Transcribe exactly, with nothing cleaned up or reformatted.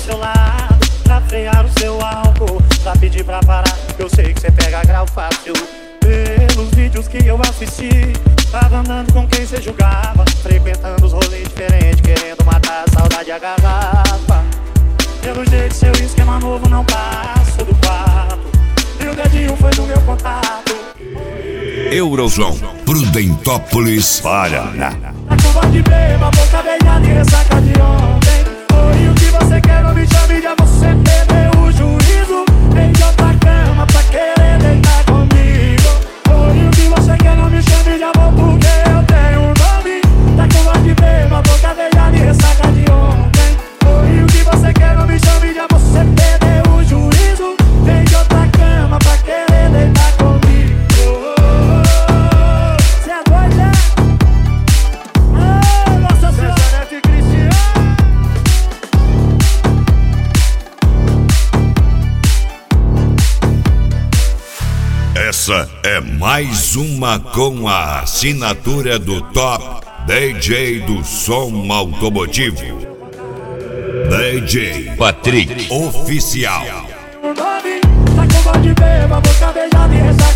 seu lado pra frear o seu álcool, pra pedir pra parar. Eu sei que cê pega grau fácil. Pelos vídeos que eu assisti, tava andando com quem cê julgava, frequentando os rolês diferentes, querendo matar a saudade e a garrafa. Pelo jeito seu esquema novo não passo do quarto, e o dedinho foi do meu contato. Eurozão, Prudentópolis, Paraná. A curva de beba, boca beijada e ressaca de ontem. Oi, o que você quer, não me chame de amor, você perdeu o juízo. Vem de outra cama pra querer deitar comigo. Oi, o que você quer, não me chame de amor, porque eu tenho um nome. Tá curva de beba, boca beijada e ressaca de ontem. Oi, o que você quer, não me chame de amor, você perdeu o juízo. Vem de outra cama pra querer deitar comigo. Cê é doido, né? Ah, Nossa Senhora de Cristiano. Essa é mais uma com a assinatura do Top D J do som automotivo, D J Patrick Oficial. O nome tá com voz de beba, boca beijada e ressaca.